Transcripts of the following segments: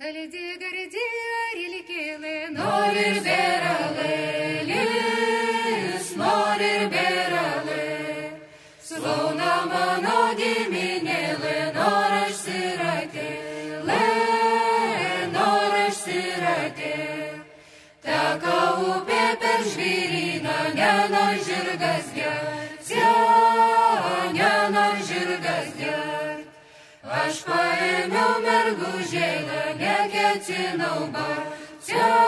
Saldi gardi arilkėlė, nori ir beralėlis, nori ir beralė. Slauna mano giminėlė, nori išsiratėlė, nori išsiratė. Teka upė per žvyryną, nenori žirgas gert, nenori žirgas gert. Aš paėmiau mergužėlę, neketinau bart,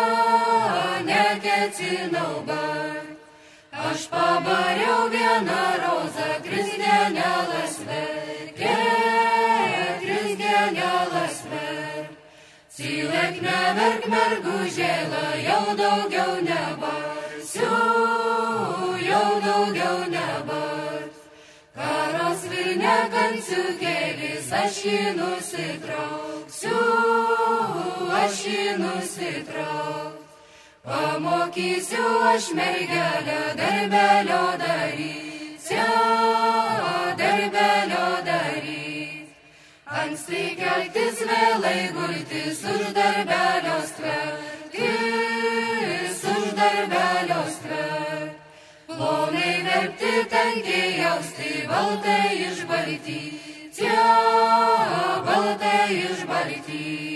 neketinau bart. Aš pabariau vieną rozą, krisgenelas verkė, krisgenelas verk. Cilek neverk mergužėlę, jau daugiau nebarsiu, jau daugiau nebart. Karos virne kanciukėlis, aš jį nusitrauksiu, aš jį nusitrauksiu. Pamokysiu aš mergelę darbelio daryt, darbelio daryt. Anksti keltis, vėlai gultis, už darbelio stvertis, už darbelio stvertis. Plonai verpti, tankiai jausti, baltai išbaltyti, baltai išbaltyti.